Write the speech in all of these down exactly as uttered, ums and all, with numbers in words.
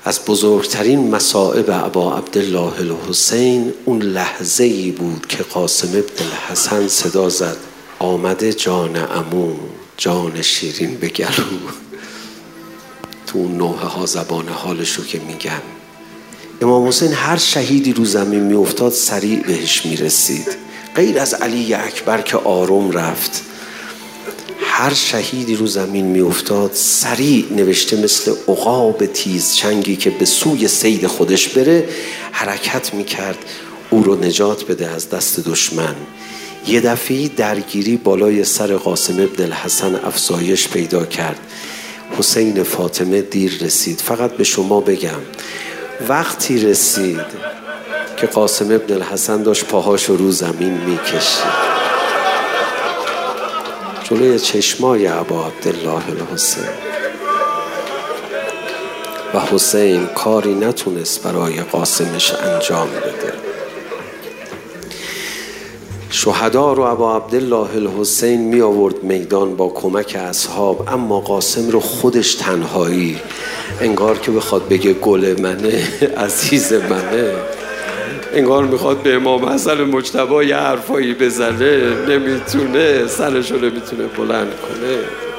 از بزرگترین مصائب ابا عبدالله الحسین اون لحظه ای بود که قاسم ابن الحسن صدا زد آمده جان عمو، جان شیرین به گلو. تو اون نوحه ها زبان حالشو که میگن. امام حسین هر شهیدی رو زمین میافتاد سریع بهش میرسید، غیر از علی اکبر که آروم رفت. هر شهیدی رو زمین میافتاد سریع نوشته مثل عقاب تیز چنگی که به سوی صید خودش بره حرکت میکرد او رو نجات بده از دست دشمن. یه دفعی درگیری بالای سر قاسم ابن الحسن افزایش پیدا کرد. حسین فاطمه دیر رسید. فقط به شما بگم وقتی رسید که قاسم ابن الحسن داشت پاهاشو رو زمین میکشید جلوی چشمای ابا عبدالله الحسین، و حسین کاری نتونست برای قاسمش انجام بده. شهدا رو ابا عبدالله الحسین می آورد میدان با کمک اصحاب، اما قاسم رو خودش تنهایی، انگار که بخواد بگه گل منه، عزیز منه، انگار میخواد به امام حسن مجتبی یه حرفایی بزنه، نمیتونه، سرشو نمیتونه بلند کنه.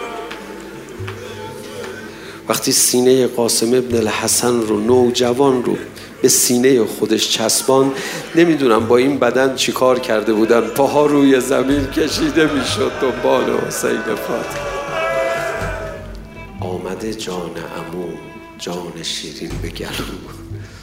وقتی سینه قاسم ابن الحسن رو، نوجوان رو، به سینه خودش چسبان، نمیدونم با این بدن چی کار کرده بودن، پاها روی زمین کشیده میشد دنبال حسین فاطمه. آمده جان عمو، جان شیرین به گلو.